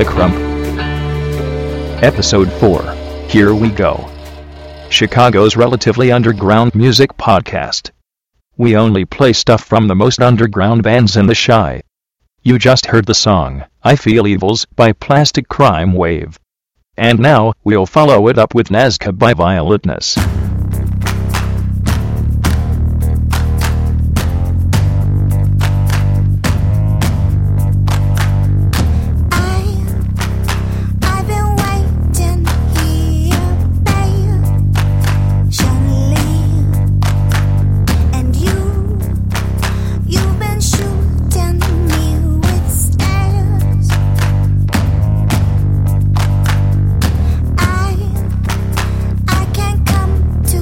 The Crump. Episode 4. Here we go. Chicago's relatively underground music podcast. We only play stuff from the most underground bands in the Chi. You just heard the song, I Feel Evils, by Plastic Crime Wave. And now, we'll follow it up with Nazca by Violetness. To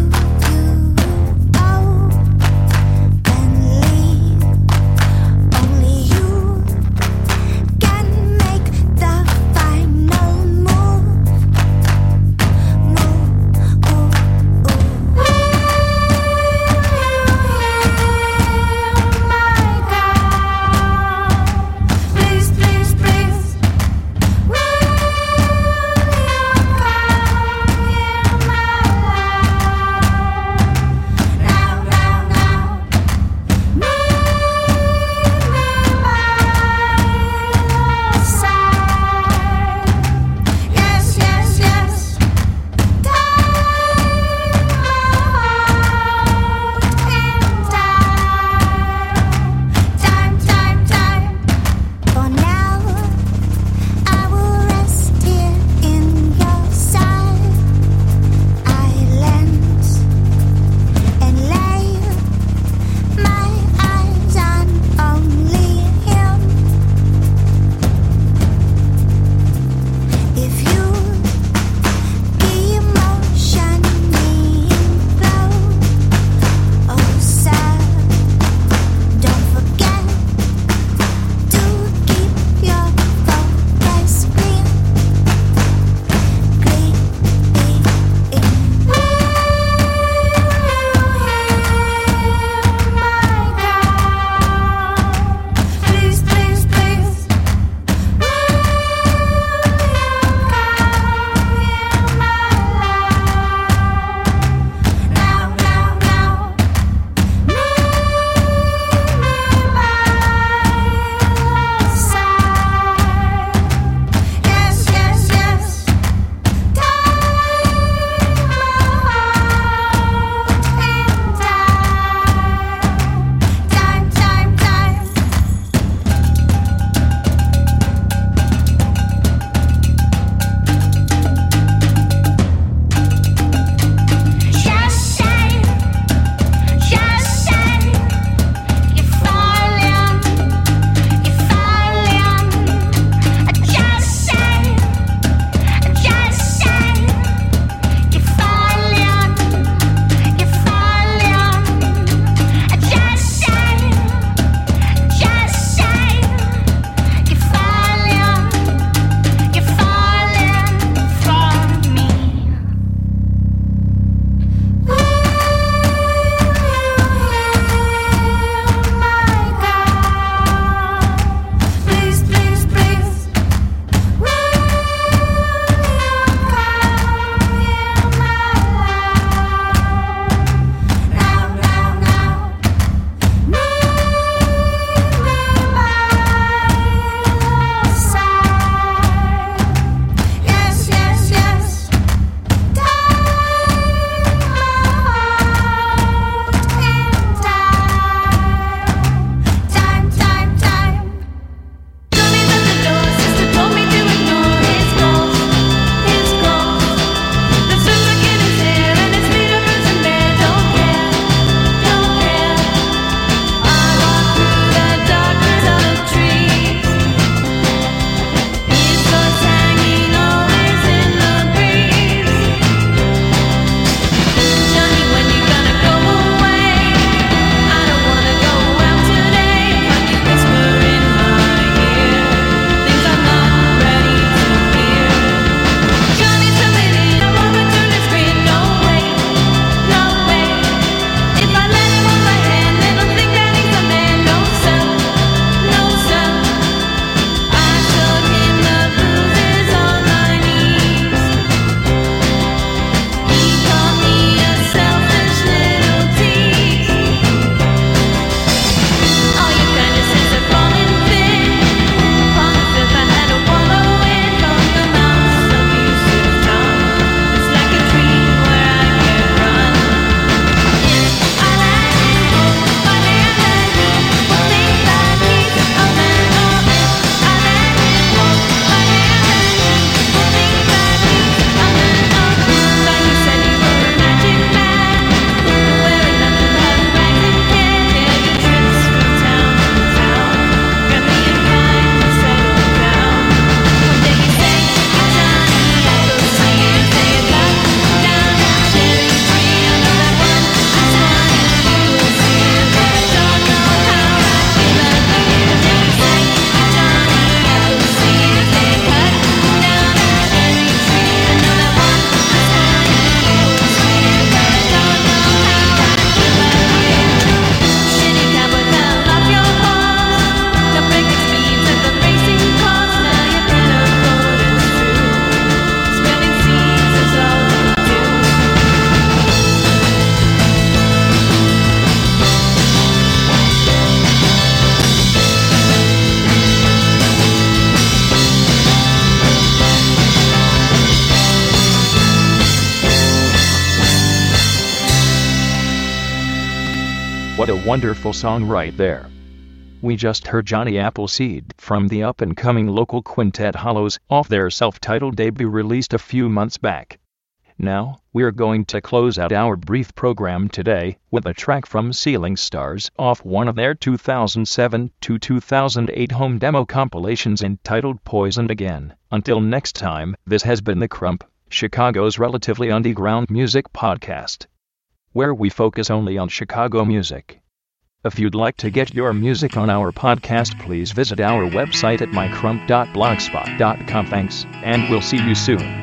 What a wonderful song right there. We just heard Johnny Appleseed from the up-and-coming local quintet Hollows off their self-titled debut released a few months back. Now, we're going to close out our brief program today with a track from Ceiling Stars off one of their 2007 to 2008 home demo compilations entitled Poisoned Again. Until next time, this has been The Crump, Chicago's relatively underground music podcast, where we focus only on Chicago music. If you'd like to get your music on our podcast, please visit our website at mycrump.blogspot.com. Thanks, and we'll see you soon.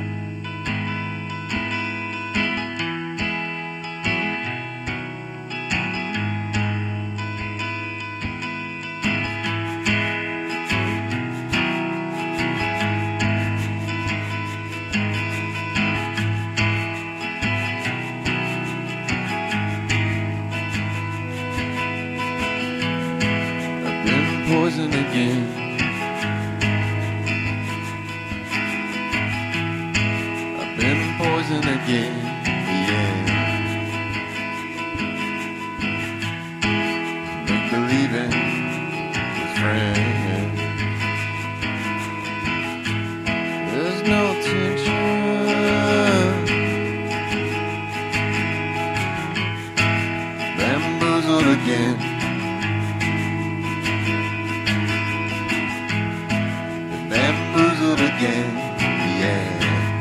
Poison again. I've been poison again, yeah. Make believing with friends. There's no tension. Bamboozled again. Again, yeah.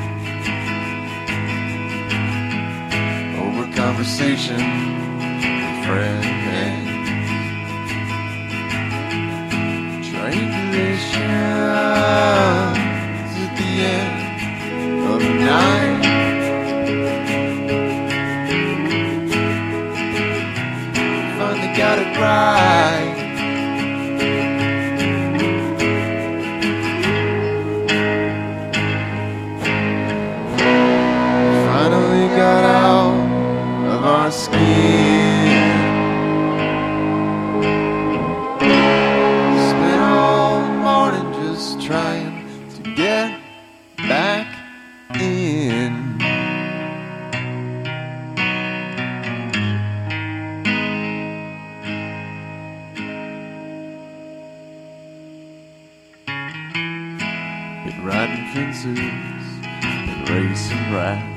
Over conversation with friends. Triangulations at the end of the night. Finally got it right. Got out of our skin. Spent all morning just trying to get back in. Been riding fences, been racing rats.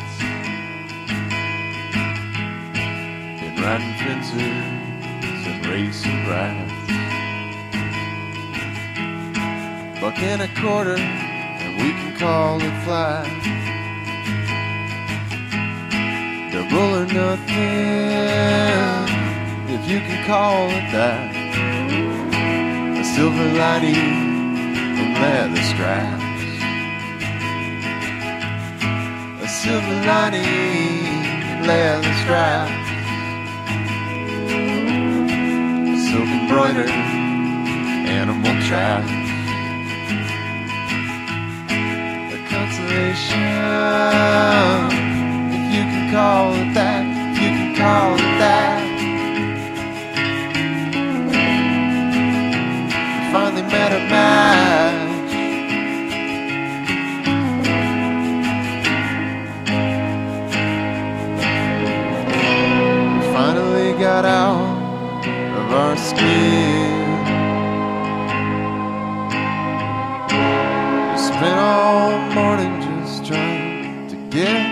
Riding fences and racing rats. $1 and a quarter, and we can call it flat. Double or nothing, if you can call it that. A silver lining and leather straps. A silver lining and leather straps. Silk embroidered animal traps. A consolation, if you can call it that, if you can call it that. Finally met a match. Finally got out of our skin. We spent all morning just trying to get